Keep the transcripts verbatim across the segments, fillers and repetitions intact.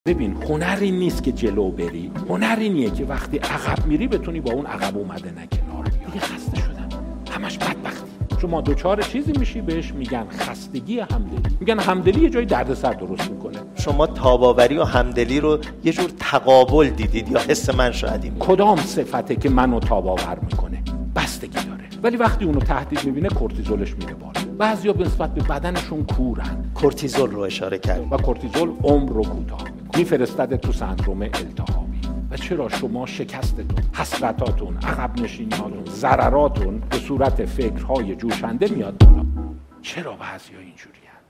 ببین هنری نیست که جلو بری، هنر اینیه که وقتی عقب میری بتونی با اون عقب اومده نه کنار بیای. دیگه خسته شدم، همش بدبختی. شما دوچار چیزی میشی بهش میگن خستگی همدلی، میگن همدلی یه جای دردسر درست میکنه. شما تاباوری و همدلی رو یه جور تقابل دیدید یا حس من شاید این کدام صفته که منو تاباور میکنه بستگی داره، ولی وقتی اونو تهدید میبینه کورتیزولش میره بالا. بعضیا به نسبت به بدنشون کورن. کورتیزول رو اشاره کرد و کورتیزول عمر رو کوتاه میفرستاده تو سندروم التهابی. و چرا شما شکستتون، حسرتاتون، عقب نشینیاتون، ضرراتون به صورت فکرهای جوشنده میاد بالا؟ چرا بعضیا اینجوری هست؟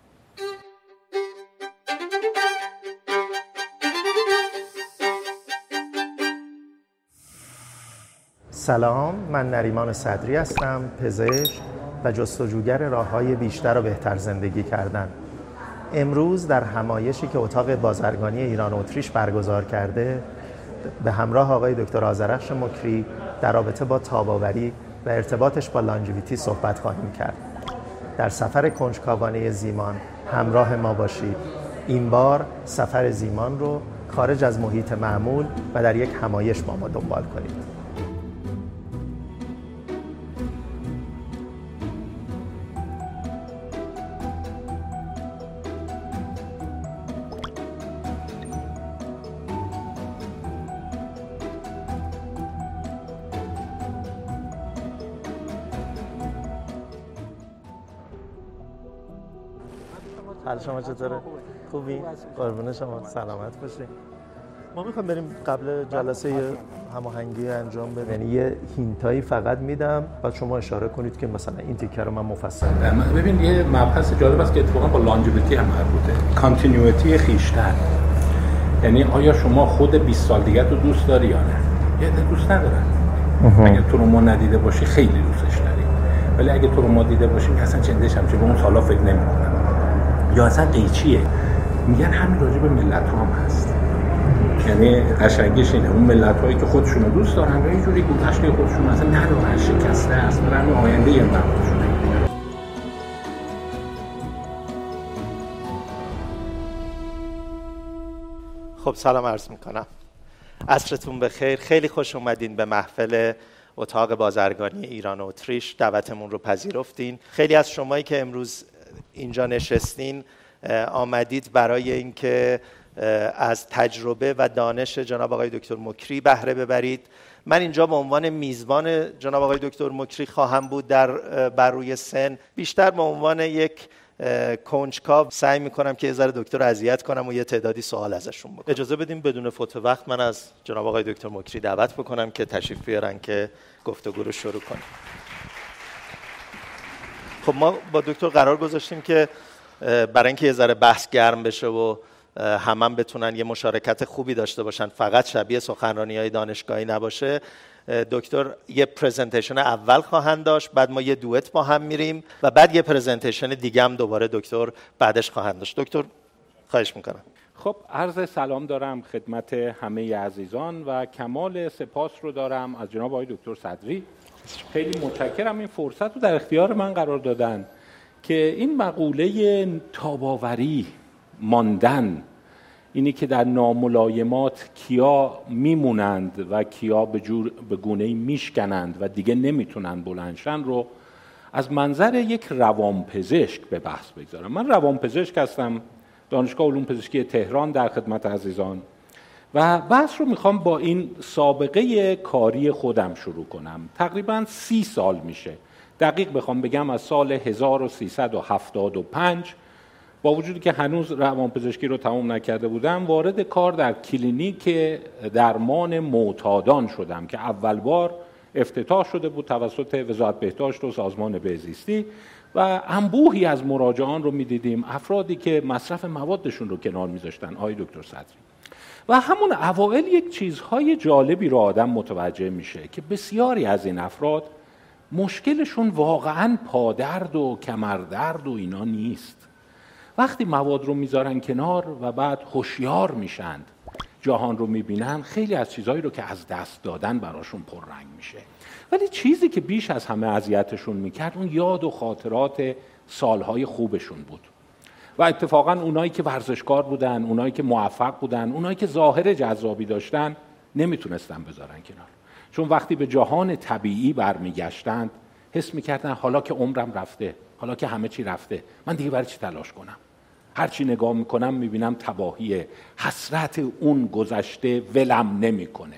سلام، من نریمان صدری هستم، پزشک و جستجوگر راه‌های بیشتر و بهتر زندگی کردن. امروز در همایشی که اتاق بازرگانی ایران اتریش برگزار کرده به همراه آقای دکتر آذرخش مکری در رابطه با تاباوری و ارتباطش با لانجویتی صحبت خواهیم کرد. در سفر کنجکاوانه زیمان همراه ما باشید. این بار سفر زیمان رو خارج از محیط معمول و در یک همایش با ما دنبال کنید. حال شما چطوره؟ خوبی؟ قربون شما، سلامت باشید. ما میخوایم بریم قبل جلسه هماهنگی انجام بدیم. یعنی یه هینتایی فقط میدم بعد شما اشاره کنید که مثلا این تیکه رو من مفصل بگم. ببین یه مبحث جالب است که اتفاقا با لانجویتی هم مربوطه. کانتینیویتی خویشتن. یعنی آیا شما خود بیست سال دیگه تو دوست داری یا نه؟ یه دوست ندارن. اگه تو رو ما ندیده باشی خیلی دوستش داری. ولی اگه تو رو ما دیده باشی اصلا چندش هم چه به اون سالا فکر نمی‌کنم. یا اصلا قیچیه. میگن همین راجع به ملت ها هم هست. یعنی قشنگیش اینه اون ملت هایی که خودشون رو دوست دارن و یه جوری گذشته خودشون اصلا ندارن، شکسته است، برای آینده یه مردشونه. خب سلام عرض میکنم، عصرتون بخیر. خیلی خوش اومدین به محفل اتاق بازرگانی ایران اتریش، دعوتمون رو پذیرفتین. خیلی از شمایی که امروز اینجا نشستین آمدید برای اینکه از تجربه و دانش جناب آقای دکتر مکری بهره ببرید. من اینجا به عنوان میزبان جناب آقای دکتر مکری خواهم بود در بر روی سن، بیشتر به عنوان یک کنجکاو سعی میکنم که یه ذره دکتر رو اذیت کنم و یه تعدادی سوال ازشون بکنم. اجازه بدیم بدون فوت وقت من از جناب آقای دکتر مکری دعوت بکنم که تشریف بیارن که گفتگو رو شروع کنیم. خب ما با دکتر قرار گذاشتیم که برای اینکه یه ذره بحث گرم بشه و همه هم بتونن یه مشارکت خوبی داشته باشن، فقط شبیه سخنرانی‌های دانشگاهی نباشه، دکتر یه پرزنتیشن اول خواهند داشت، بعد ما یه دوئت با هم میریم و بعد یه پرزنتیشن دیگه هم دوباره دکتر بعدش خواهند داشت. دکتر خواهش میکنم. خب عرض سلام دارم خدمت همه عزیزان و کمال سپاس رو دارم از جناب آقای دکتر صدری. خیلی متشکرم این فرصت رو در اختیار من قرار دادن که این مقوله تاباوری، ماندن، اینی که در ناملایمات کیا میمونند و کیا به جور به گونه‌ای میشکنند و دیگه نمیتونن بلندشن رو از منظر یک روانپزشک به بحث بگذارم. من روانپزشک هستم، دانشگاه علوم پزشکی تهران در خدمت عزیزان، و بحث رو میخوام با این سابقه کاری خودم شروع کنم. تقریباً سی سال میشه، دقیق بخوام بگم از سال هزار و سیصد و هفتاد و پنج، با وجودی که هنوز روانپزشکی رو تمام نکرده بودم، وارد کار در کلینیک درمان معتادان شدم که اول بار افتتاح شده بود توسط وزارت بهداشت و سازمان بهزیستی و انبوهی از مراجعان رو میدیدیم، افرادی که مصرف موادشون رو کنار میذاشتن. آقای دکتر صدری، و همون اوائل یک چیزهای جالبی رو آدم متوجه میشه که بسیاری از این افراد مشکلشون واقعاً پادرد و کمردرد و اینا نیست. وقتی مواد رو میذارن کنار و بعد هوشیار میشن، جهان رو میبینن، خیلی از چیزهایی رو که از دست دادن براشون پررنگ میشه. ولی چیزی که بیش از همه اذیتشون میکرد اون یاد و خاطرات سالهای خوبشون بود. و اتفاقا اونایی که ورزشکار بودن، اونایی که موفق بودن، اونایی که ظاهر جذابی داشتن نمیتونستن بذارن کنار، چون وقتی به جهان طبیعی برمیگشتند حس میکردن حالا که عمرم رفته، حالا که همه چی رفته، من دیگه برای چی تلاش کنم؟ هر چی نگاه میکنم میبینم تباهیه، حسرت اون گذشته ولم نمیکنه.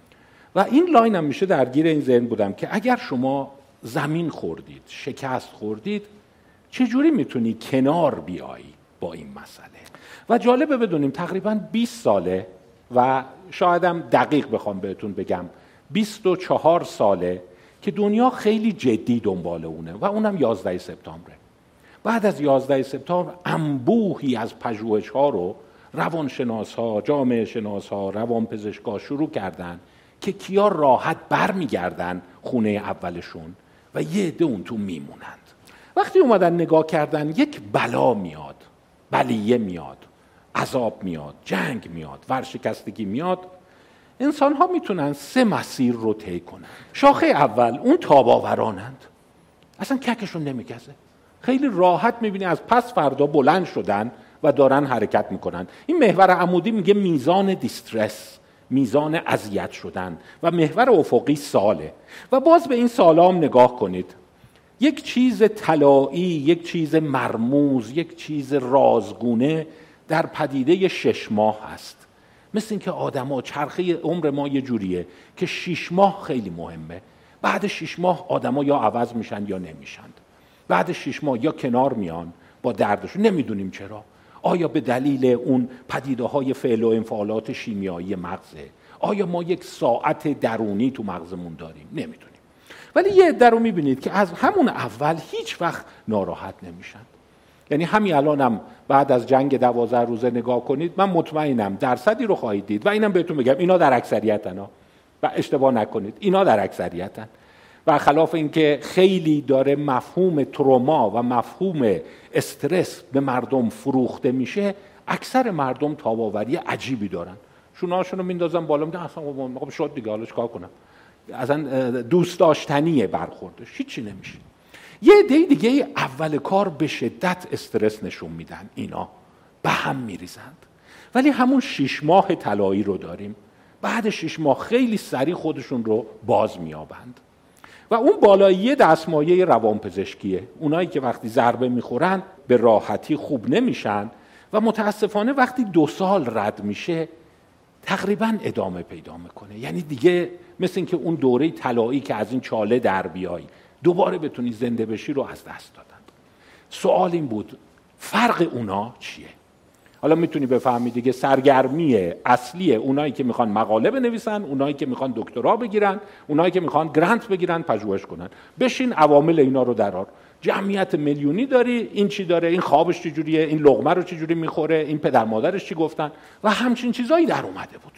و این لاینم میشه درگیر این ذهن بودم که اگر شما زمین خوردید، شکست خوردید، چجوری میتونی کنار بیایی با این مسئله؟ و جالبه بدونیم تقریباً بیست ساله و شایدم دقیق بخوام بهتون بگم بیست و چهار ساله که دنیا خیلی جدی دنبال اونه و اونم یازده سپتامبره. بعد از یازده سپتامبر انبوهی از پژوهش‌ها رو روانشناس‌ها، جامعه شناس‌ها، روانپزشک‌ها شروع کردن که کیا راحت برمیگردن خونه اولشون و یه عده اون تو میمونند. وقتی اومدن نگاه کردن یک بلا میاد، بلیه میاد، عذاب میاد، جنگ میاد، ورشکستگی میاد، انسان ها میتونن سه مسیر رو طی کنن. شاخه اول اون تاباورانند، اصلا ککشون نمیگزه، خیلی راحت میبینی از پس فردا بلند شدن و دارن حرکت میکنن. این محور عمودی میگه میزان دیسترس، میزان اذیت شدن، و محور افقی ساله. و باز به این سالا هم نگاه کنید، یک چیز طلایی، یک چیز مرموز، یک چیز رازگونه در پدیده شش ماه هست. مثل این که آدم ها چرخه عمر ما یه جوریه که شش ماه خیلی مهمه. بعد شش ماه آدم ها یا عوض میشن یا نمیشن. بعد شش ماه یا کنار میان با دردشون، نمیدونیم چرا. آیا به دلیل اون پدیده های فعل و انفعالات شیمیایی مغزه؟ آیا ما یک ساعت درونی تو مغزمون داریم؟ نمیدونیم. ولی یه عده رو میبینید که از همون اول هیچ وقت ناراحت نمیشن. یعنی همین الانم بعد از جنگ دوازده روزه نگاه کنید، من مطمئنم درصدی رو خواهید دید و اینم بهتون بگم اینا در اکثریتن ها و اشتباه نکنید، اینا در اکثریتن. و خلاف اینکه خیلی داره مفهوم تروما و مفهوم استرس به مردم فروخته میشه، اکثر مردم تاباوری عجیبی دارن. شونه‌هاشون رو میندازن بالا، میگن اصلا خب شد دیگه، حالا چیکار کنم؟ اصلا دوست داشتنیه برخوردش، هیچی نمیشه. یه عده دیگه اول کار به شدت استرس نشون میدن، اینا به هم میریزند. ولی همون شش ماه طلایی رو داریم، بعد شش ماه خیلی سریع خودشون رو باز میابند. و اون بالایی دستمایه روانپزشکیه، اونایی که وقتی ضربه میخورن به راحتی خوب نمیشن و متاسفانه وقتی دو سال رد میشه تقریبا ادامه پیدا میکنه. یعنی دیگه مثل این که اون دوره طلایی که از این چاله در بیایی دوباره بتونی زنده بشی رو از دست دادن. سوال این بود فرق اونا چیه؟ حالا میتونی بفهمی دیگه سرگرمی اصلی اونایی که میخوان مقاله بنویسن، اونایی که میخوان دکترا بگیرن، اونایی که میخوان گرانت بگیرن، پژوهش کنن. بشین عوامل اینا رو درار. جمعیت میلیونی داری، این چی داره، این خوابش چی جوریه، این لقمه رو چی جوری میخوره، این پدر مادرش چی گفتن و همچین چیزایی در اومده بود.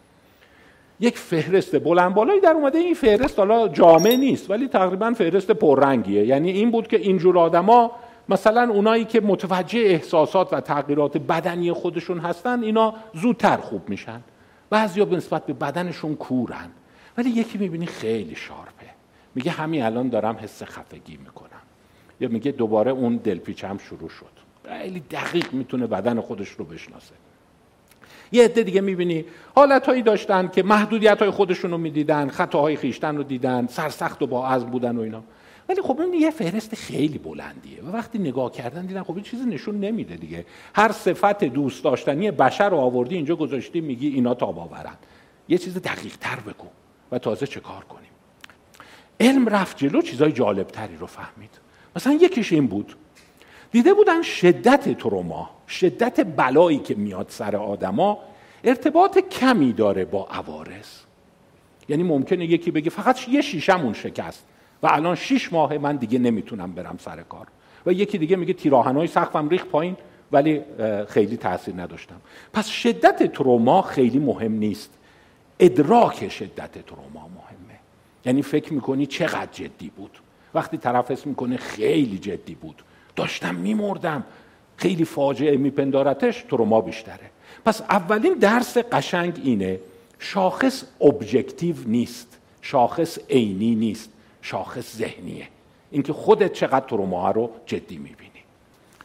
یک فهرست بلند بالایی در اومده. این فهرست حالا جامع نیست ولی تقریبا فهرست پررنگیه. یعنی این بود که اینجور آدما، مثلا اونایی که متوجه احساسات و تغییرات بدنی خودشون هستن، اینا زودتر خوب میشن. بعضیا به نسبت به بدنشون کورن. ولی یکی میبینی خیلی شارپه، میگه همین الان دارم حس خفگی میکنم، یا میگه دوباره اون دلپیچم شروع شد. خیلی دقیق میتونه بدن خودش رو بشناسه. یه عده دیگه میبینی حالتهایی داشتن که محدودیت‌های خودشون رو میدیدن، خطاهای خیشتن رو دیدن، سرسخت و با عزم بودن و اینا. ولی خب این یه فهرست خیلی بلندیه و وقتی نگاه کردن دیدن خب این چیزی نشون نمیده دیگه. هر صفت دوست داشتنی بشر رو آوردی اینجا گذاشتی، میگی اینا تاباورن. یه چیز دقیق‌تر بگو و تازه چه کار کنیم. علم رفت جلو، چیزای جالبتری رو فهمید. مثلا یکیش این بود، دیده بودن شدت تروما، شدت بلایی که میاد سر آدما ارتباط کمی داره با عوارض. یعنی ممکنه یکی بگه فقط یه شیشمون شکست و الان شیش ماه من دیگه نمیتونم برم سر کار، و یکی دیگه میگه تیراهنای سقفم ریخت پایین ولی خیلی تاثیر نداشتم. پس شدت تروما خیلی مهم نیست، ادراک شدت تروما مهمه. یعنی فکر میکنی چقدر جدی بود. وقتی طرف حس میکنه خیلی جدی بود، داشتم میمردم، خیلی فاجعه میپندارتش، تروما بیشتره. پس اولین درس قشنگ اینه، شاخص ابجکتیو نیست، شاخص عینی نیست، شاخص ذهنیه. اینکه خودت چقدر تروما رو جدی میبینی.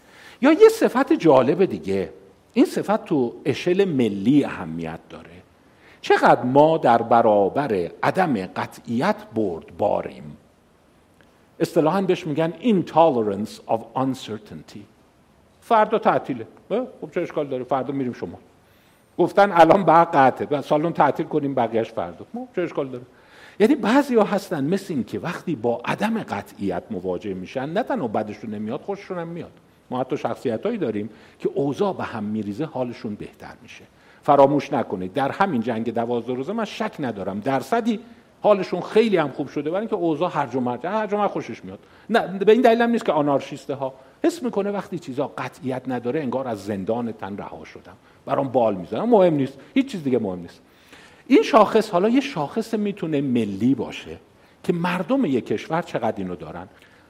یا یه صفت جالب دیگه، این صفت تو اشل ملی اهمیت داره. چقدر ما در برابر عدم قطعیت بردباریم. اصطلاحاً بهش میگن intolerance of uncertainty. فردا تعطیله، خب چه اشکال داره؟ فردا میریم شما. گفتن الان بعد قطعه، سالن تعطیل کنیم بقیه‌اش فردا، چه اشکال داره؟ یعنی بعضی‌ها هستن مثل این که وقتی با عدم قطعیت مواجه میشن، نه تنها بدشون نمیاد، خوششون هم میاد. ما حتی شخصیتایی داریم که اوضاع به هم میریزه حالشون بهتر میشه. فراموش نکنید در همین جنگ دوازده روزه من شک ندارم درصدی حالشون خیلی هم خوب شده، برای اینکه اوضاع هرج و مرج، هرج و مرج خوشش میاد. نه به این دلیل هم نیست که آنارشیسته ها حس میکنه وقتی چیزا قطعیت نداره انگار از زندان تن رها شدم، برام بال میزنم، مهم نیست، هیچ چیز دیگه مهم نیست. این شاخص حالا یه شاخص میتونه ملی باشه که مردم یک کشور چقدر اینو دارن.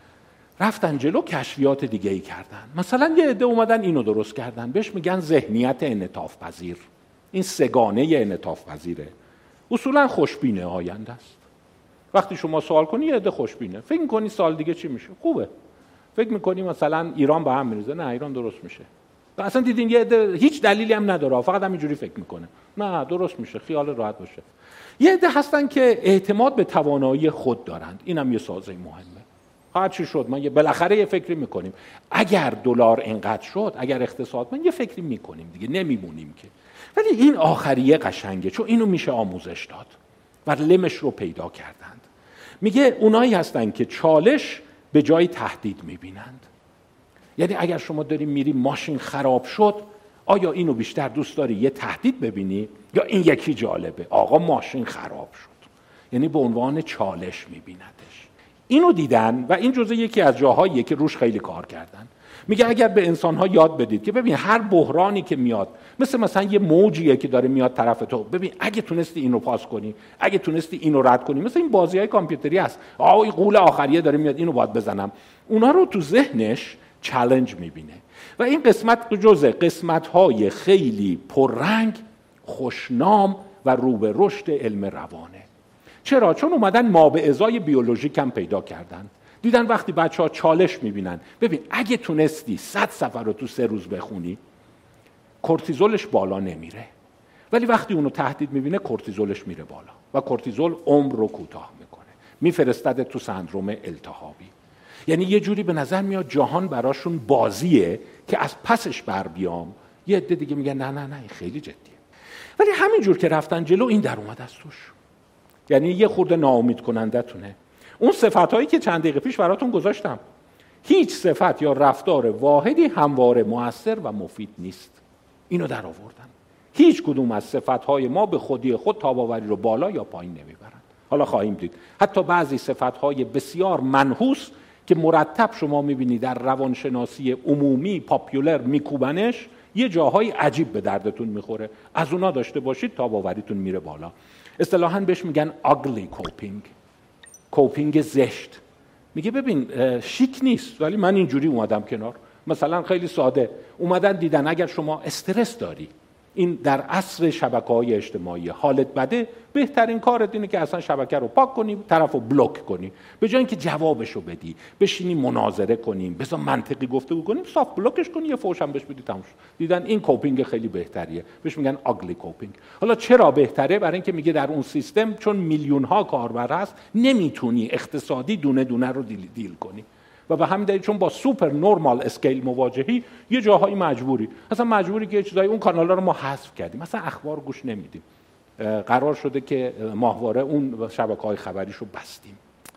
رفتن جلو کشفیات دیگه ای کردن. مثلا یه عده اومدن اینو درست کردن، بهش میگن ذهنیت انعطاف پذیر. این سگانه انعطاف پذیره. اصولا خوشبینه آینده است. وقتی شما سوال کنی یه عده خوشبینه، فکر می‌کنی سال دیگه چی میشه؟ خوبه. فکر می‌کنی مثلا ایران به هم میریزه؟ نه، ایران درست میشه. و اصلا دیدین یه عده هیچ دلیلی هم نداره، فقط همینجوری فکر میکنه. نه، درست میشه، خیال راحت باشه. یه عده هستن که اعتماد به توانایی خود دارند. اینم یه سازه مهمه. هر چی شد ما یه بالاخره یه فکری میکنیم. اگر دلار اینقدر شد، اگر اقتصاد من یه فکری میکنیم دیگه، نمیمونیم که. ولی این آخریه قشنگه، چون اینو میشه آموزش داد و لمش رو پیدا کردند. میگه اونایی هستن که چالش به جای تهدید میبینند. یعنی اگر شما داری میری ماشین خراب شد، آیا اینو بیشتر دوست داری یه تهدید ببینی یا این یکی جالبه آقا ماشین خراب شد؟ یعنی به عنوان چالش میبیندش. اینو دیدن و این جزء یکی از جاهاییه که روش خیلی کار کردن. میگه اگر به انسان‌ها یاد بدید که ببین هر بحرانی که میاد مثل مثلا یه موجیه که داره میاد طرف تو، ببین اگه تونستی اینو پاس کنی، اگه تونستی اینو رد کنی، مثل این بازی‌های کامپیوتری هست، آ این قول آخریه داره میاد اینو باید بزنم، اونا رو تو ذهنش چالش میبینه. و این قسمت جزء قسمت‌های خیلی پررنگ، خوشنام و رو به رشد علم روانه. چرا؟ چون اومدن ما به ازای بیولوژیک هم پیدا کردن. دیدن وقتی بچه‌ها چالش میبینن، ببین اگه تونستی صد صفحه رو تو سه روز بخونی، کورتیزولش بالا نمیره. ولی وقتی اونو تهدید میبینه کورتیزولش میره بالا و کورتیزول عمر رو کوتاه میکنه، میفرستد تو سندروم التهابی. یعنی یه جوری به نظر میاد جهان براشون بازیه که از پسش بر بیام. یه عده دیگه میگن نه نه نه این خیلی جدیه. ولی همینجور که رفتن جلو این در اومد از توش. یعنی یه خورده ناامید کننده تونه. اون صفتایی که چند دقیقه پیش براتون گذاشتم، هیچ صفت یا رفتار واحدی همواره مؤثر و مفید نیست. اینو در آوردن. هیچ کدوم از صفتهای ما به خودی خود تاب‌آوری رو بالا یا پایین نمیبرند. حالا خواهیم دید حتی بعضی صفتهای بسیار منحوس که مرتب شما میبینید در روانشناسی عمومی پاپیولر میکوبنش، یه جاهای عجیب به دردتون میخوره. از اونا داشته باشید تاب‌آوریتون میره بالا. اصطلاحاً بهش میگن ugly coping. کوپینگ زشت. میگه ببین شیک نیست ولی من اینجوری اومدم کنار. مثلا خیلی ساده اومدن دیدن اگر شما استرس داری، این در عصر شبکه‌های اجتماعی، حالت بده، بهترین کارت اینه که اصلا شبکه رو پاک کنی، طرفو بلوک کنی، به جای اینکه جوابشو بدی بشینی مناظره کنیم، بذار منطقی گفتگو کنیم، صاف بلوکش کنی، یه فوش هم بهش بدی، تموم شد. دیدن این کوپینگ خیلی بهتریه، بهش میگن آگلی کوپینگ. حالا چرا بهتره؟ برای اینکه میگه در اون سیستم چون میلیون ها کاربر هست نمیتونی اقتصادی دونه دونه رو دیل, دیل کنی و به همین دلیل چون با سوپر نورمال اسکیل مواجهی، یه جاهایی مجبوری، مثلا مجبوری که چیزای اون کانالا رو ما حذف کردیم، مثلا اخبار گوش نمیدیم، قرار شده که ماهواره اون شبکه‌های خبریشو بستیم.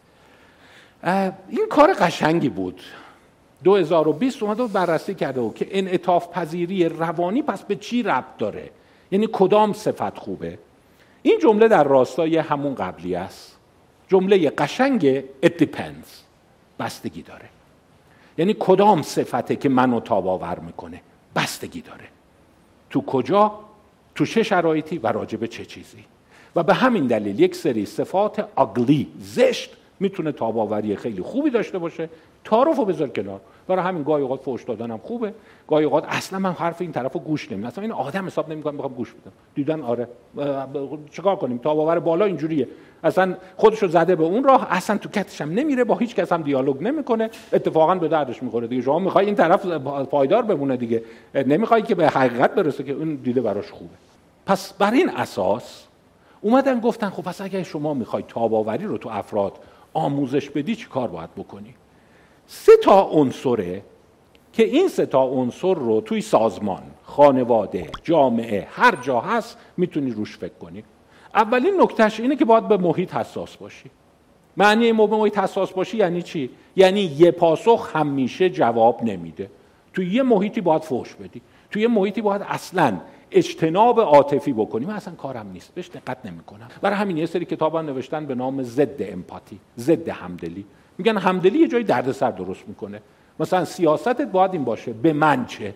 این کار قشنگی بود. دو هزار و بیست اومده و بررسی کرده بود که انعطاف پذیری روانی پس به چی ربط داره، یعنی کدام صفت خوبه. این جمله در راستای همون قبلی است. جمله قشنگ it depends، بستگی داره. یعنی کدام صفته که منو تاب‌آور میکنه، بستگی داره. تو کجا، تو چه شرایطی و راجع به چه چیزی. و به همین دلیل یک سری صفات آگلی، زشت، میتونه تاب‌آوری خیلی خوبی داشته باشه، تعارفو بذار کنار. برای همین گاهی اوقات فحش دادنم خوبه، گاهی اوقات اصلا من حرف این طرفو گوش نمیدم، اصلا این آدم حساب نمی‌کنم میخوام گوش بدم، دیدن آره چیکار کنیم، تاب‌آور بالا اینجوریه، اصلا خودشو زده به اون راه، اصلا تو کتش هم نمیره، با هیچ کس هم دیالوگ نمیکنه، اتفاقا به دردش میخوره دیگه. شما میخوای این طرف پایدار بمونه دیگه، نمیخوای که به حقیقت برسه که اون دیده براش خوبه. پس بر این اساس اومدن گفتن خب پس اگه شما میخوای تاب‌آوری رو تو افراد آموزش بدی چی کار باید بکنی؟ سه تا عنصره که این سه تا عنصر رو توی سازمان، خانواده، جامعه، هر جا هست میتونی روش فکر کنی. اولین نکتهش اینه که باید به محیط حساس باشی. معنی محیط حساس باشی یعنی چی؟ یعنی یه پاسخ همیشه جواب نمیده. توی یه محیطی باید فحش بدی، توی یه محیطی باید اصلاً اجتناب عاطفی بکنی. من اصلا کارم نیست، بهش دقت نمی‌کنم. برای همین یه سری کتابا نوشتن به نام ضد امپاتی، ضد همدلی. میگن همدلی یه جای دردسر درست میکنه. مثلا سیاستت باید این باشه به من چه؟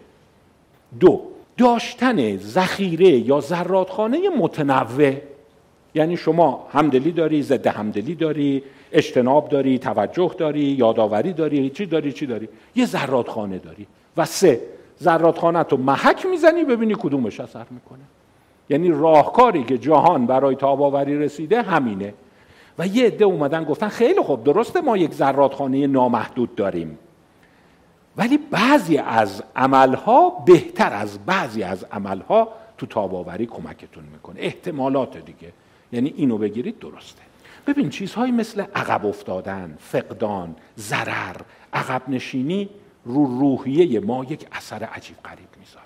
دو، داشتن ذخیره یا زرادخانه متنوع، یعنی شما همدلی داری، ضد همدلی داری، اجتناب داری، توجه داری، یادآوری داری، چی داری چی داری، یه زرادخانه داری. و سه، زرادخانه‌تو محک میزنی ببینی کدومش اثر میکنه. یعنی راهکاری که جهان برای تاب‌آوری رسیده همینه. و یه عده اومدن گفتن خیلی خوب، درسته ما یک زرادخانه نامحدود داریم، ولی بعضی از عملها بهتر از بعضی از عملها تو تاب‌آوری کمکتون میکنه. احتمالات دیگه، یعنی اینو بگیرید درسته. ببین چیزهایی مثل عقب افتادن، فقدان، ضرر، عقب نشینی رو روحیه ما یک اثر عجیب غریب میذاره.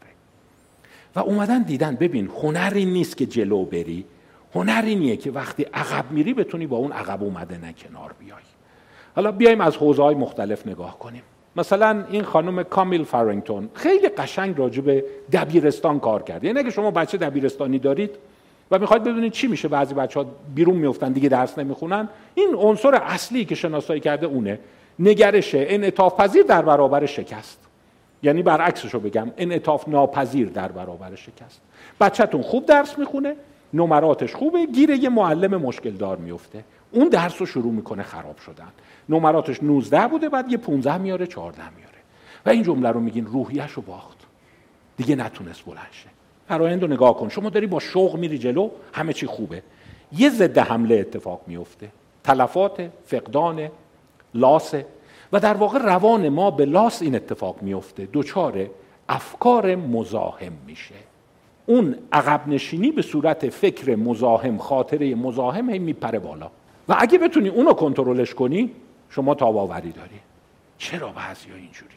و اومدن دیدن ببین هنری نیست که جلو بری، هنری نیه که وقتی عقب میری بتونی با اون عقب اومده نه کنار بیای. حالا بیایم از حوزه‌های مختلف نگاه کنیم. مثلا این خانم کامیل فارینگتون خیلی قشنگ راجع به دبیرستان کار کرد. یعنی اگه شما بچه دبیرستانی دارید و میخواید بدونید چی میشه، بعضی بچه‌ها بیرون میافتن دیگه درس نمیخونن، این عنصر اصلی که شناسایی کرده اونه، نگرش انعطاف پذیر در برابر شکست. یعنی برعکسشو بگم، انعطاف ناپذیر در برابر شکست. بچه‌تون خوب درس میخونه، نمراتش خوبه، گیر یه معلم مشکل دار میفته، اون درس رو شروع میکنه خراب شدن. نمراتش نوزده بوده، بعد یه پانزده میاره، چهارده میاره. و این جمله رو میگین روحیه‌ش رو باخت، دیگه نتونست بلند شه. فرآیند رو نگاه کن، شما داری با شوق میری جلو، همه چی خوبه، یه ضد حمله اتفاق میفته، تلفات، فقدان، لاس. و در واقع روان ما به لاس این اتفاق میفته، دوچار افکار مزاحم میشه. اون عقب نشینی به صورت فکر مزاحم، خاطره مزاحم هی میپره بالا. و اگه بتونی اونو کنترلش کنی، شما تاب‌آوری داری. چرا بعضیا اینجوریه؟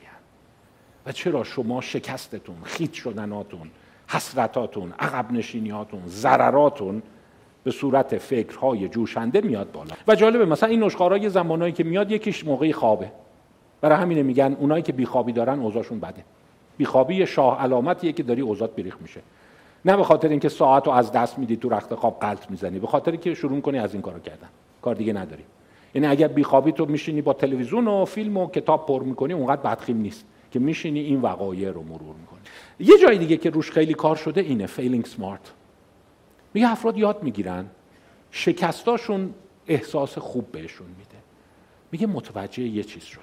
و چرا شما شکستتون، خیت شدناتون، حسرتاتون، عقب نشینیاتون، ضرراتون به صورت فکرهای جوشنده میاد بالا؟ و جالبه مثلا این نشخوارای زمانایی که میاد یکیش موقعی خوابه. برای همین میگن اونایی که بیخوابی دارن اوضاعشون بده. بیخوابی شاه علامتیه که داری اوضاعت بریخ میشه. نه به خاطر اینکه ساعتو از دست میدی تو رخت خواب غلط میزنی، به خاطر اینکه شروع کنی از این کارو کردن، کار دیگه نداری. یعنی اگر بیخوابی تو میشینی با تلویزیون و فیلم و کتاب پر میکنی، اونقدر بدخیم نیست که میشینی این وقایع رو مرور میکنی. یه جای دیگه که روش خیلی کار شده اینه فیلینگ سمارت. میگه افراد یاد میگیرن شکستاشون احساس خوب بهشون میده. میگه متوجه یه چیز شدم.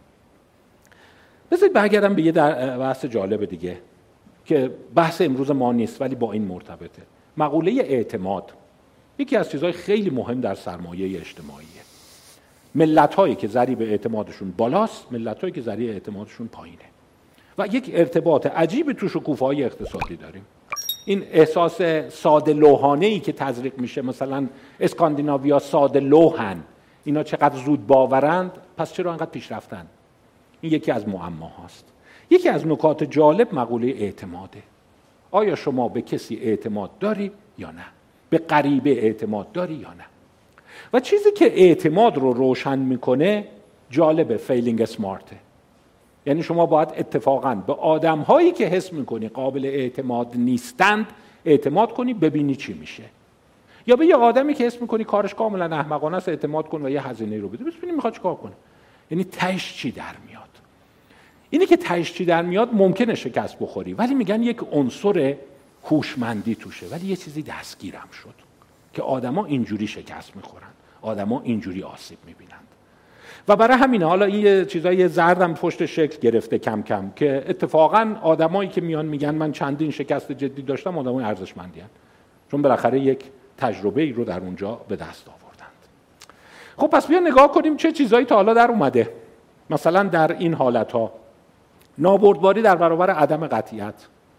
بذارید برگردم به یه بحث جالب دیگه که بحث امروز ما نیست ولی با این مرتبطه. مقوله اعتماد یکی از چیزهای خیلی مهم در سرمایه اجتماعیه. ملت‌هایی که ضریب اعتمادشون بالاست، ملت‌هایی که ضریب اعتمادشون پایینه. و یک ارتباط عجیب تو شکوفه‌های اقتصادی داریم. این احساس ساده لوحانه‌ای که تزریق میشه، مثلا اسکاندیناویا ساده لوحن، اینا چقدر زود باورند، پس چرا انقدر پیشرفتن؟ این یکی از معماهاست. یکی از نکات جالب مقوله اعتماده. آیا شما به کسی اعتماد داری یا نه؟ به غریبه اعتماد داری یا نه؟ و چیزی که اعتماد رو روشن میکنه جالبه، فیلینگ سمارته. یعنی شما باید اتفاقاً به آدم‌هایی که حس میکنی قابل اعتماد نیستند اعتماد کنی، ببینی چی میشه. یا به یه آدمی که حس میکنی کارش کاملا احمقانه است اعتماد کن و یه هزینه رو بده، ببین میخواد چیکار کنه. یعنی تهش چی در میاد. اینی که تهش چی در میاد ممکنه شکست بخوری، ولی میگن یک عنصر هوشمندی توشه. ولی یه چیزی دستگیرم شد که آدما اینجوری شکست میخورن. آدما اینجوری آسیب میبینند. و برای همینه حالا این یه چیزای زردم پشت شکل گرفته کم کم که اتفاقا آدمایی که میان میگن من چندین شکست جدی داشتم آدمای ارزشمندی هستند، چون بالاخره یک تجربه ای رو در اونجا به دست آوردند. خب پس بیا نگاه کنیم چه چیزایی تا حالا در اومده. مثلا در این حالتها نابردباری در برابر عدم قطعیت،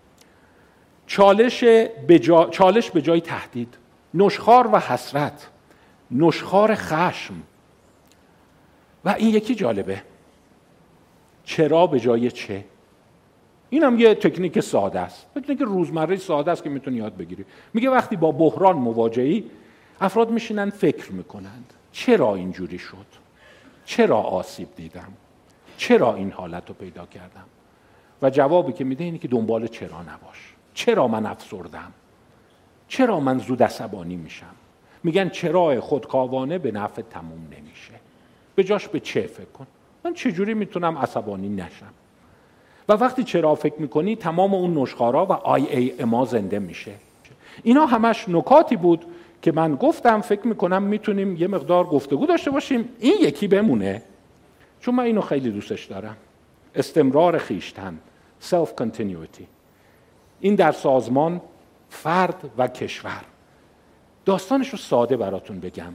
چالش به جا... چالش به جای تهدید، نشخوار و حسرت، نشخوار خشم، و این یکی جالبه، چرا به جای چه. این هم یه تکنیک ساده است، تکنیک روزمره ساده است که میتونی یاد بگیری. میگه وقتی با بحران مواجهی افراد میشینن فکر میکنند چرا اینجوری شد، چرا آسیب دیدم، چرا این حالت رو پیدا کردم، و جوابی که میده اینه که دنبال چرا نباش. چرا من افسردم، چرا من زود عصبانی میشم. میگن چرا خودکاوانه به نفع تموم نمیشه، به جاش به چه فکر کن، من چجوری میتونم عصبانی نشم. و وقتی چرا فکر میکنی تمام اون نشخوارا و آی ای اما زنده میشه. اینا همش نکاتی بود که من گفتم فکر میکنم میتونیم یه مقدار گفتگو داشته باشیم. این یکی بمونه چون من اینو خیلی دوستش دارم، استمرار خیشتن، self continuity. این در سازمان، فرد و کشور. داستانش رو ساده براتون بگم.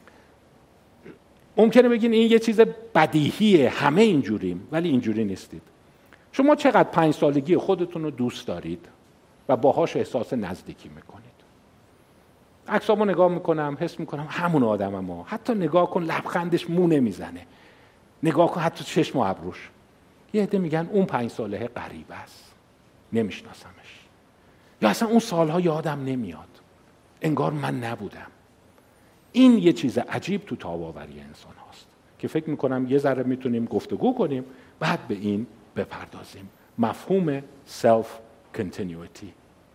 ممکنه بگین این یه چیز بدیهیه، همه اینجوریم، ولی اینجوری نیستید. شما چقدر پنج سالگی خودتون رو دوست دارید و باهاش احساس نزدیکی میکنید؟ عکسامو نگاه میکنم حس میکنم همون آدمم ها. حتی نگاه کن لبخندش مو نمیزنه، نگاه کن حتی چشم و ابروش. یه عده میگن اون پنج ساله غریب است، نمیشناسمش، یا اصلا اون سالها یادم نمیاد، انگار من نبودم. این یه چیز عجیب تو تاب‌آوری انسان هاست که فکر میکنم یه ذره میتونیم گفتگو کنیم بعد به این بپردازیم. مفهوم self continuity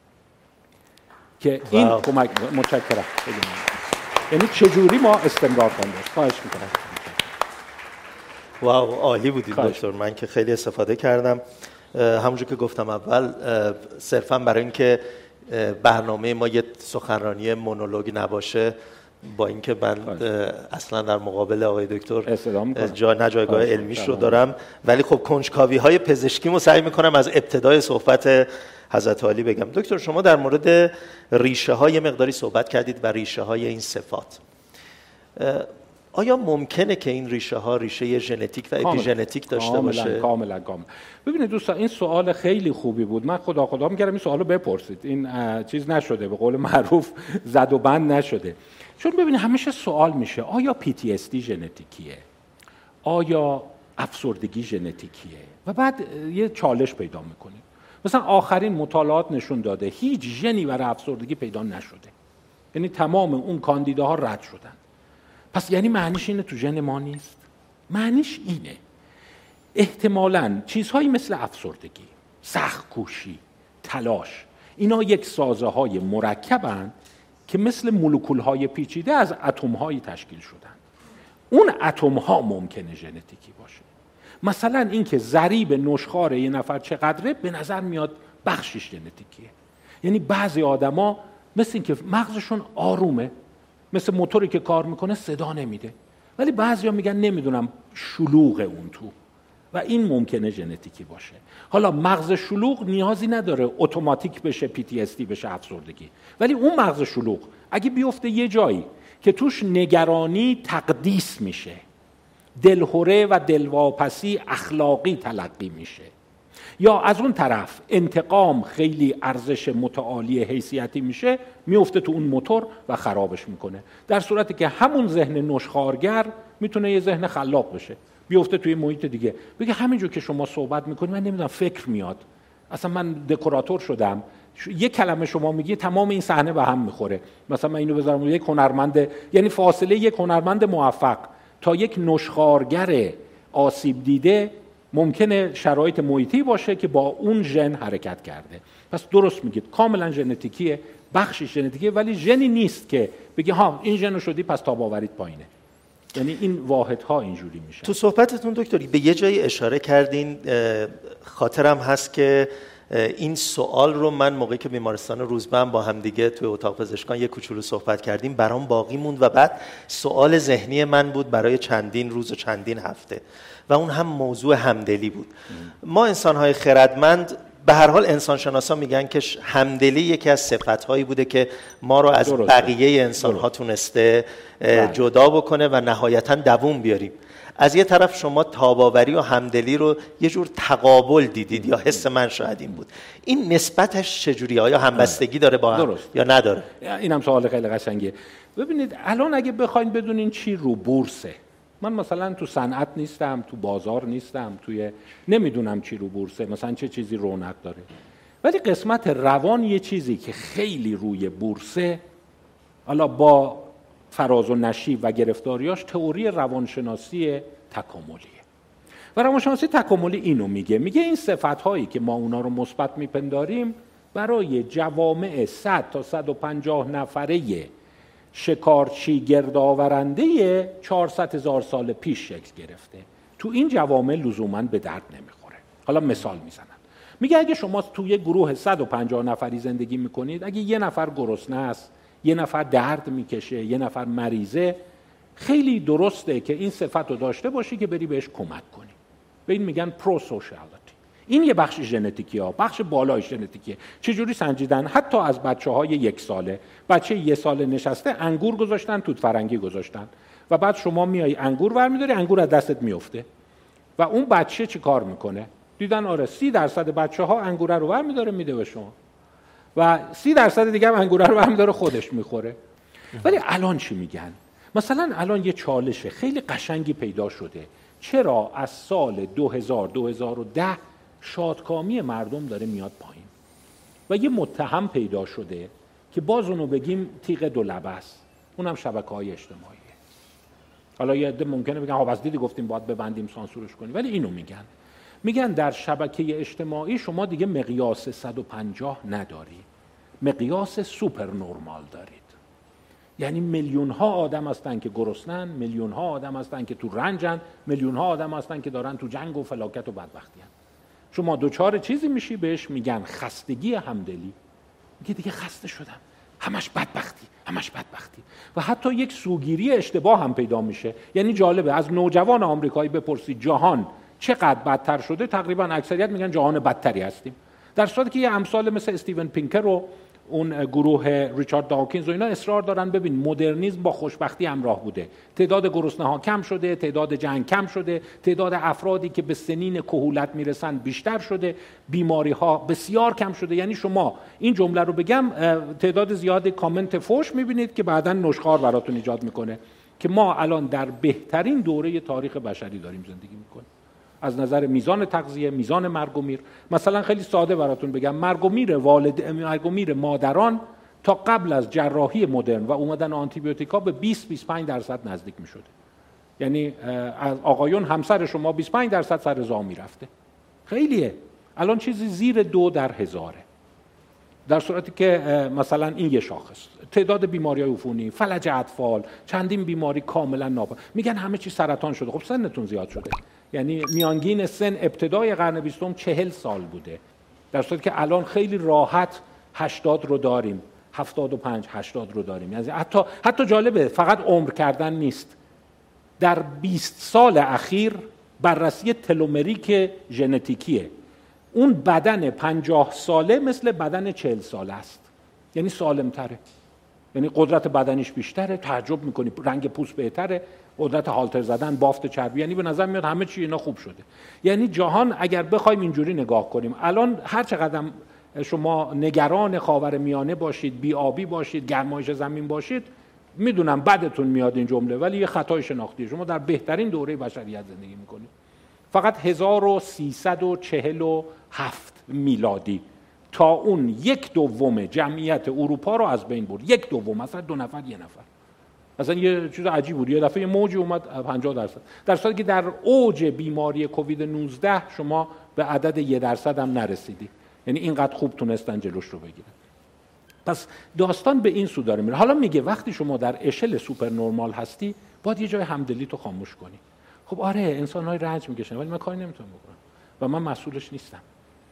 که این کمک متشکرم. یعنی چجوری ما استمرار کنیم. خواهش میکنم. واو عالی بودید دکتر، من که خیلی استفاده کردم. همونجور که گفتم اول صرفا برای اینکه برنامه ما یه سخنرانی مونولوگ نباشه، با اینکه من اصلا در مقابل آقای دکتر جا نه جایگاه علمیش رو دارم، ولی خب کنجکاوی های پزشکیمو سعی میکنم از ابتدای صحبت حضرت عالی بگم. دکتر شما در مورد ریشه های مقداری صحبت کردید و ریشه های این صفات. آیا ممکنه که این ریشه ها ریشه ژنتیک و اپیژنتیک داشته کاملا، باشه؟ کاملا کاملا. ببینید دوستان این سوال خیلی خوبی بود. من خدا خدا می‌کردم این سوالو بپرسید. این چیز نشده، به قول معروف زد و بند نشده. چون ببینید همیشه سوال میشه آیا پی تی اس دی ژنتیکیه؟ آیا افسردگی ژنتیکیه؟ و بعد یه چالش پیدا میکنید. مثلا آخرین مطالعات نشون داده هیچ ژنی برای افسردگی پیدا نشده. یعنی تمام اون کاندیداها رد شدن. پس یعنی معنیش اینه تو ژن ما نیست؟ معنیش اینه احتمالاً چیزهایی مثل افسردگی، سخت‌کوشی، تلاش، اینا یک سازه های مرکبن که مثل مولکول‌های پیچیده از اتم‌هایی تشکیل شدن. اون اتم‌ها ممکنه ژنتیکی باشه. مثلا اینکه ضریب نشخوار یه نفر چقدره به نظر میاد بخشش ژنتیکیه. یعنی بعضی آدما مثل اینکه مغزشون آرومه، مثل موتوری که کار میکنه صدا نمیده، ولی بعضیا میگن نمیدونم شلوغ اون تو، و این ممکنه ژنتیکی باشه. حالا مغز شلوغ نیازی نداره اتوماتیک بشه پی تی اس دی بشه افسردگی، ولی اون مغز شلوغ اگه بیفته یه جایی که توش نگرانی تقدیس میشه، دلهره و دلواپسی اخلاقی تلقی میشه، یا از اون طرف انتقام خیلی ارزش متعالی حیثیتی میشه، میفته تو اون موتور و خرابش میکنه. در صورتی که همون ذهن نشخوارگر میتونه یه ذهن خلاق بشه، بیفته توی محیط دیگه، بگه همینجور که شما صحبت میکنی من نمیدونم فکر میاد، اصلا من دکوراتور شدم، یه کلمه شما میگی تمام این صحنه به هم میخوره. مثلا من اینو بذارم یک هنرمند، یعنی فاصله یک هنرمند موفق تا یک نشخوارگر آسیب دیده ممکنه شرایط محیطی باشه که با اون ژن حرکت کرده. پس درست میگید کاملا ژنتیکیه، بخشی ژنتیکیه، ولی ژنی نیست که بگی ها این ژن رو شدی پس تاب‌آوریت پایینه. یعنی این واحدها اینجوری میشه. تو صحبتتون دکتری به یه جایی اشاره کردین، خاطرم هست که این سوال رو من موقعی که بیمارستان روزبه با هم دیگه توی اتاق پزشکان یک کوچولو صحبت کردیم برام باقی موند و بعد سوال ذهنی من بود برای چندین روز و چندین هفته و اون هم موضوع همدلی بود. ما انسان‌های خردمند به هر حال انسانشناسا میگن که همدلی یکی از صفت‌هایی بوده که ما رو از درسته. بقیه انسان‌ها تونسته جدا بکنه و نهایتاً دووم بیاریم. از یه طرف شما تاباوری و همدلی رو یه جور تقابل دیدید یا حس من شاید این بود. این نسبتش چجوریه؟ آیا همبستگی داره با هم درست. یا نداره؟ این هم سوال خیلی قشنگه. ببینید الان اگه بخواید بدونین چی رو بورسه، من مثلا تو صنعت نیستم، تو بازار نیستم، توی نمیدونم چی رو بورسه، مثلا چه چیزی رونق داره، ولی قسمت روان یه چیزی که خیلی روی بورسه، حالا با فراز و نشیب و گرفتاریاش، تئوری روانشناسی تکاملیه. و روانشناسی تکاملی اینو میگه، میگه این صفت‌هایی که ما اونا رو مثبت میپنداریم برای جوامع صد تا صد و پنجاه نفره شکارچی گردآورنده چهارصد هزار سال پیش شکل گرفته. تو این جوامع لزوماً به درد نمیخوره. حالا مثال میزنم، میگه اگه شما تو یه گروه صد و پنجاه نفری زندگی میکنید، اگه یه نفر گرسنه است، یه نفر درد میکشه، یه نفر مریضه، خیلی درسته که این صفت رو داشته باشی که بری بهش کمک کنی. به این میگن پرو سوشیالیتی. این یه بخش ژنتیکیه، بخش بالای ژنتیکیه. چجوری سنجیدن؟ حتی از بچه‌های یک ساله، بچه یک ساله نشسته انگور گذاشتن، توت فرنگی گذاشتن و بعد شما میای انگور برمی‌داری، انگور از دستت میفته و اون بچه چی کار میکنه؟ دیدن آره سی درصد بچه‌ها انگور رو برمی‌داره میده به شما و سی درصد دیگه هم انگور رو برمی‌داره خودش میخوره. ولی الان چی میگن؟ مثلا الان یه چالش خیلی قشنگی پیدا شده. چرا از سال دو هزار دو هزار و ده شادکامی مردم داره میاد پایین و یه متهم پیدا شده که باز اونو بگیم تیغ دو لبه است، اونم شبکه‌های اجتماعیه. حالا یه عده ممکنه بگن ها بس دیدی گفتیم باید ببندیم سانسورش کنیم، ولی اینو میگن میگن در شبکه اجتماعی شما دیگه مقیاس صد و پنجاه نداری، مقیاس سوپر نورمال دارید. یعنی میلیون ها آدم هستن که گرسنن، میلیون ها آدم هستن که تو رنجن، میلیون ها آدم هستن که دارن تو جنگ و فلاکت و بدبختی هن. شما دوچار چیزی میشی بهش میگن خستگی همدلی، میگه دیگه خسته شدم، همش بدبختی، همش بدبختی. و حتی یک سوگیری اشتباه هم پیدا میشه. یعنی جالبه از نوجوان آمریکایی بپرسی جهان چقدر بدتر شده، تقریبا اکثریت میگن جهان بدتری هستیم، در صورتی که یه امثال مثل استیون پینکر و اون گروه ریچارد داکینز و اینا اصرار دارن ببین مدرنیسم با خوشبختی همراه بوده، تعداد گرسنه‌ها کم شده، تعداد جنگ کم شده، تعداد افرادی که به سنین کهولت میرسن بیشتر شده، بیماری‌ها بسیار کم شده. یعنی شما این جمله رو بگم تعداد زیادی کامنت فوش میبینید که بعداً نشخوار براتون ایجاد میکنه که ما الان در بهترین دوره تاریخ بشری داریم زندگی میکنیم از نظر میزان تغذیه، میزان مرگ و میر. مثلا خیلی ساده براتون بگم، مرگ و میر والد مرگ و میر مادران تا قبل از جراحی مدرن و اومدن آنتی بیوتیکا به بیست تا بیست و پنج درصد نزدیک میشده. یعنی از آقایون همسر شما بیست و پنج درصد سر رضا میرفته. خیلیه. الان چیزی زیر دو در هزاره. در صورتی که مثلا این یه شاخص، تعداد بیماری‌های عفونی، فلج اطفال، چندین بیماری کاملا ناپا، میگن همه چی سرطان شده. خب سنتون زیاد شده. یعنی میانگین سن ابتدای قرن بیستم چهل سال بوده، در صورتی که الان خیلی راحت هشتاد رو داریم، هفتاد و پنج هشتاد رو داریم. یعنی حتی حتی جالبه فقط عمر کردن نیست، در بیست سال اخیر بررسی تلومریک ژنتیکیه، اون بدن پنجاه ساله مثل بدن چهل ساله است، یعنی سالم‌تره، یعنی قدرت بدنیش بیشتره، تعجب میکنی، رنگ پوست بهتره، قدرت هالتر زدن، بافت چربی، یعنی به نظر میاد همه چی اینا خوب شده. یعنی جهان اگر بخوایم اینجوری نگاه کنیم، الان هر چقدر شما نگران خاورمیانه باشید، بی‌آبی باشید، گرمایش زمین باشید، میدونم بدتون میاد این جمله، ولی یه خطای شناختیه. شما در بهترین دوره بشریت زندگی میکنید. فقط هزار و سیصد و چهل و هفت میلادی تا اون یک دوم جمعیت اروپا رو از بین برد. یک دوم، مثلا دو نفر یه نفر. مثلا یه چیز عجیب بود، یه دفعه یه موجی اومد پنجاه درصد، در صورتی که در اوج بیماری کووید نوزده شما به عدد یه درصد هم نرسیدی. یعنی اینقدر خوب تونستن جلوش رو بگیرن. پس داستان به این سو داره میره. حالا میگه وقتی شما در اشل سوپر نورمال هستی، باید یه جای همدلی تو خاموش کنی. خب آره انسان‌های رنج میکشن، ولی من کاری نمیتونم بکنم و من مسئولش نیستم.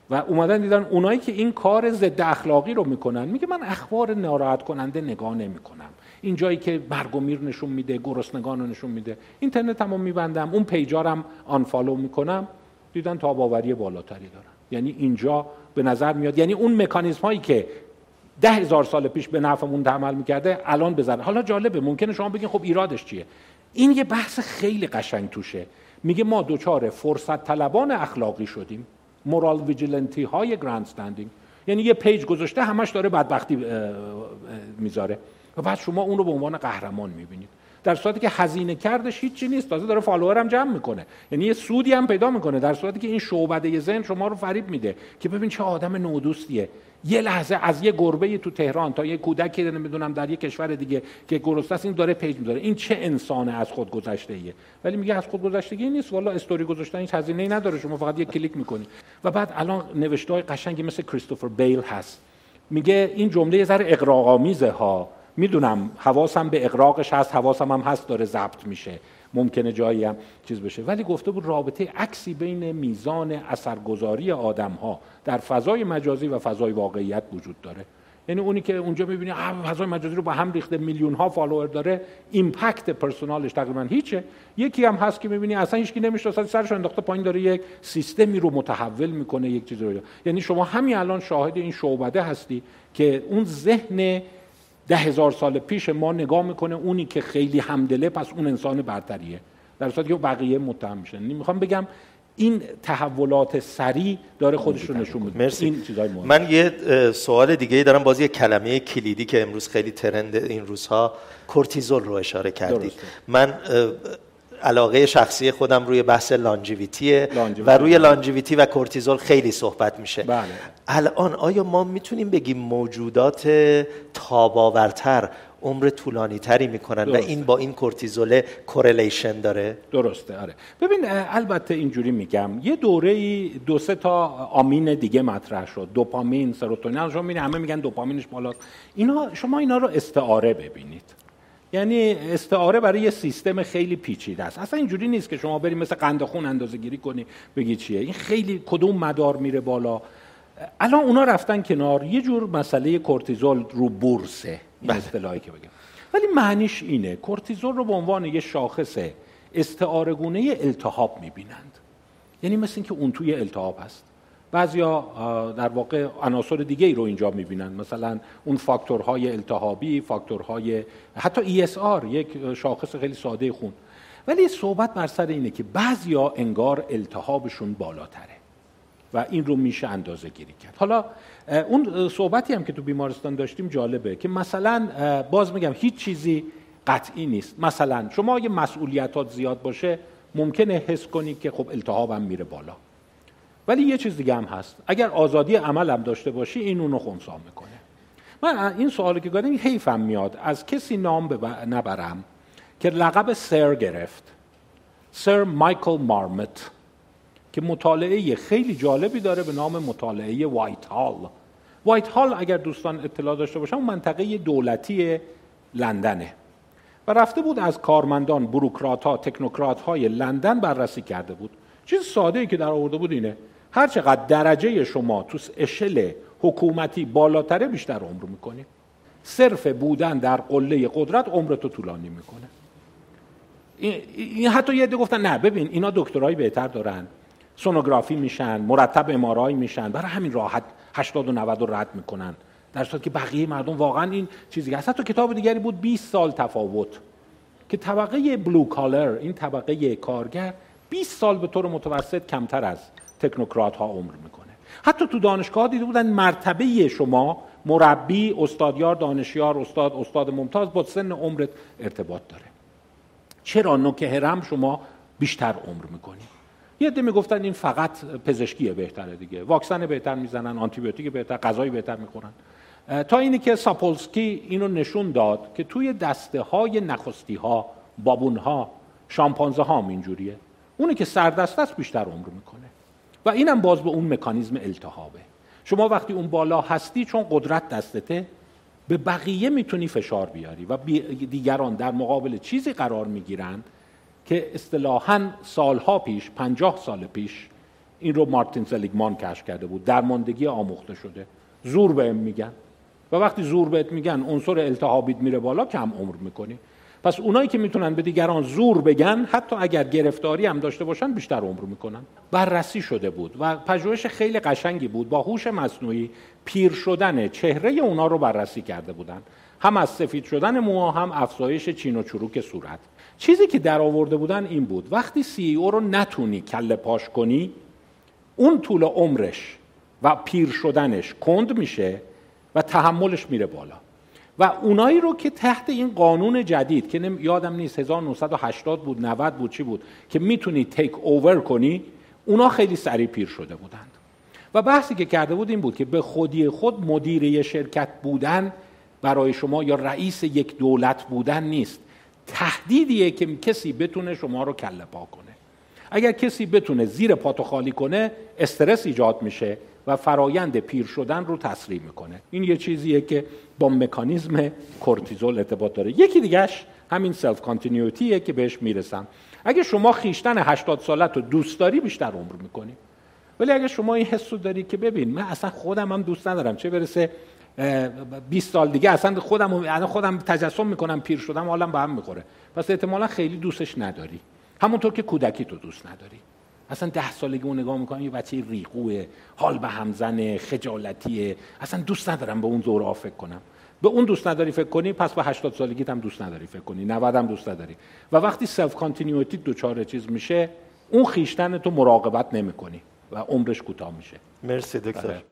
و اومدن دیدن اونایی که این کار ضد اخلاقی رو میکنن، میگه من اخبار ناراحت کننده نگاه نمیکنم، این جایی که مرگ و میر نشون میده، گرسنگان رو نشون میده، اینترنت هم رو میبندم، اون پیجارم آنفالو میکنم. دیدن تاباوری بالاتری دارن. یعنی اینجا به نظر میاد، یعنی اون مکانیزم هایی که ده هزار سال پیش به نفعمون عمل میکرده الان بزنه. حالا جالبه، ممکنه شما بگین خب ایرادش چیه؟ این یه بحث خیلی قشنگ توشه. میگه ما دوچار فرصت طلبان اخلاقی شدیم، مورال ویجیلنتی های گراند استندینگ. یعنی یه پیج گذاشته همش داره بدبختی میذاره و بعد شما اون رو به عنوان قهرمان میبینید، در صورتی که هزینه کردش هیچی نیست، تازه داره فالوور هم جمع میکنه، یعنی یه سودی هم پیدا میکنه، در صورتی که این شعبده ذهن شما رو فریب میده که ببین چه آدم نودوستیه. یه لحظه از یه گربه تو تهران تا یه کودکی نمیدونم در یه کشور دیگه که گرسنه است این داره پیج میذاره، این چه انسانه از خود گذشته‌ایه. ولی میگه از خود گذشتگی نیست، والا استوری گذاشتن هیچ هزینه‌ای نداره، شما فقط یه کلیک میکنی. و بعد الان نوشته‌های قشنگی مثل کریستوفر بیل هست، میگه این جمله یه ذره اغراق‌آمیزه ها، میدونم حواسم به اغراقش هست، حواسم هم هست داره ضبط میشه، ممکنه جایی هم چیز بشه، ولی گفته بود رابطه عکسی بین میزان اثرگذاری آدم‌ها در فضای مجازی و فضای واقعیت وجود داره. یعنی اونی که اونجا می‌بینی فضای مجازی رو با هم ریخته، میلیون ها فالوور داره، ایمپکت پرسونالش تقریبا هیچه. یکی هم هست که می‌بینی اصلا هیچکی نمی‌شناسه، سرش انداخته پایین، داره یک سیستمی رو متحول میکنه، یک چیزی رو. یعنی شما همین الان شاهد این شعبده هستی که اون ذهن ده هزار سال پیش ما نگاه میکنه اونی که خیلی همدله پس اون انسان برتریه، در صورتی که بقیه متهم میشن. میخوام بگم این تحولات سریع داره خودش رو نشون میده. مرسی. این چیزای مهم. من یه سوال دیگه دارم، باز یه کلمه کلیدی که امروز خیلی ترند این روزها، کورتیزول رو اشاره کردید. درسته. من علاقه شخصی خودم روی بحث لانجیویتیه و روی لانجیویتی و کورتیزول خیلی صحبت میشه. بله. الان آیا ما میتونیم بگیم موجودات تاباورتر عمر طولانی تری میکنن درسته. و این با این کورتیزول کورلیشن داره؟ درسته. آره. ببین البته اینجوری میگم، یه دوره‌ای دو سه تا آمین دیگه مطرح شد، دوپامین، سروتونین، شما میبینید همه میگن دوپامینش بالاست. اینا شما اینا رو استعاره ببینید. یعنی استعاره برای یه سیستم خیلی پیچیده است. اصلا اینجوری نیست که شما بریم مثل قند خون اندازه‌گیری کنی بگی چیه. این خیلی کدوم مدار میره بالا. الان اونا رفتن کنار، یه جور مسئله کورتیزول رو بورسه، این اصطلاحی که بگم. ولی معنیش اینه کورتیزول رو به عنوان یه شاخص استعاره‌گونه التهاب میبینند. یعنی مثل اینکه اون توی التهاب هست. بعضیا در واقع عناصر دیگه ای رو اینجا میبینن، مثلا اون فاکتورهای التهابی، فاکتورهای حتی ای اس آر، یک شاخص خیلی ساده خون. ولی صحبت بر سر اینه که بعضیا انگار التهابشون بالاتره و این رو میشه اندازه گیری کرد. حالا اون صحبتی هم که تو بیمارستان داشتیم جالبه که مثلا باز میگم هیچ چیزی قطعی نیست. مثلا شما یه مسئولیتات زیاد باشه ممکنه حس کنی که خب التهابم میره بالا، ولی یه چیز دیگه هم هست، اگر آزادی عمل هم داشته باشی این اونو خنثی میکنه. من این سوالی که گفتم حیفم میاد از کسی نام نبرم که لقب سر گرفت، سر مایکل مارمت، که مطالعه خیلی جالبی داره به نام مطالعه وایت هال. وایت هال اگر دوستان اطلاع داشته باشن اون منطقه دولتی لندنه و رفته بود از کارمندان، بوروکرات‌ها، تکنوکرات‌های لندن بررسی کرده بود. چیز ساده‌ای که در آورده بود اینه هر چقدر درجه شما تو اشل حکومتی بالاتره بیشتر عمر میکنی. صرف بودن در قله قدرت عمرتو طولانی میکنه. این حتی یه عده گفتن نه ببین اینا دکترای بهتر دارن، سونوگرافی میشن، مرتب ام آر آی میشن، برای همین راحت هشتاد و نود رو رد میکنن، در صورتی که بقیه مردم واقعا این چیزی هست. حتی کتاب دیگری بود بیست سال تفاوت، که طبقه بلو کالر، این طبقه کارگر، بیست سال به طور متوسط کمتر از تکنوکرات ها عمر میکنه. حتی تو دانشگاه دیده بودن مرتبه شما مربی، استادیار، دانشیار، استاد، استاد ممتاز با سن عمرت ارتباط داره. چرا نوک هرم شما بیشتر عمر میکنی؟ یه عده میگفتن این فقط پزشکی بهتره دیگه، واکسن بهتر میزنن، آنتی بیوتیک بهتر، غذای بهتر میخورن. تا اینی که ساپولسکی اینو نشون داد که توی دسته های نخستی ها، بابون ها، شامپانزه ها هم اینجوریه. اونی که سردست است بیشتر عمر میکنه و اینم باز به اون مکانیزم التهابه. شما وقتی اون بالا هستی چون قدرت دستته به بقیه میتونی فشار بیاری و دیگران در مقابل چیزی قرار میگیرن که اصطلاحاً سالها پیش، پنجاه سال پیش این رو مارتین سلیگمان کشف کرده بود، درماندگی آموخته شده. زور بهم میگن و وقتی زور بهت میگن عنصر التهابیت میره بالا، کم عمر میکنی. پس اونایی که میتونن به دیگران زور بگن، حتی اگر گرفتاری هم داشته باشن، بیشتر عمر میکنن. بررسی شده بود و پژوهش خیلی قشنگی بود. با هوش مصنوعی پیر شدن چهره اونا رو بررسی کرده بودن، هم از سفید شدن موها، هم افزایش چین و چروک صورت. چیزی که در آورده بودن این بود: وقتی سی ای او رو نتونی کله پاش کنی، اون طول عمرش و پیر شدنش کند میشه و تحملش میره بالا. و اونایی رو که تحت این قانون جدید که نم... یادم نیست هزار و نهصد و هشتاد بود، نود بود، چی بود، که میتونی تیک اوور کنی، اونا خیلی سریع پیر شده بودند. و بحثی که کرده بود این بود که به خودی خود مدیر یک شرکت بودن برای شما یا رئیس یک دولت بودن نیست، تهدیدیه که کسی بتونه شما رو کله پا کنه. اگر کسی بتونه زیر پاتو خالی کنه، استرس ایجاد میشه و فرایند پیر شدن رو تسریع میکنه. این یه چیزیه که با مکانیزم کورتیزول ارتباط داره. یکی دیگهش همین سلف کانتینیوتیه که بهش میرسم. اگه شما خیشتن هشتاد سالت رو دوست داری، بیشتر عمر میکنی. ولی اگه شما این حس رو داری که ببین من اصلا خودم هم دوست ندارم، چه برسه بیست سال دیگه اصلا خودم اصلا خودم تجسم میکنم پیر شدم، حالم به هم میخوره، پس احتمالاً خیلی دوستش نداری. همونطور که کودکی تو دوست نداری. اصلا ده سالگی اون نگاه میکنم یه بچه ریقوه، حال به هم زنه، خجالتیه، اصلا دوست ندارم به اون زورا فکر کنم. به اون دوست نداری فکر کنی، پس به هشتاد سالگیت هم دوست نداری فکر کنی، نود هم دوست نداری. و وقتی سلف کانتینیوتی دوچار چیز میشه، اون خیشتن تو مراقبت نمیکنی و عمرش کوتاه میشه. مرسی دکتر.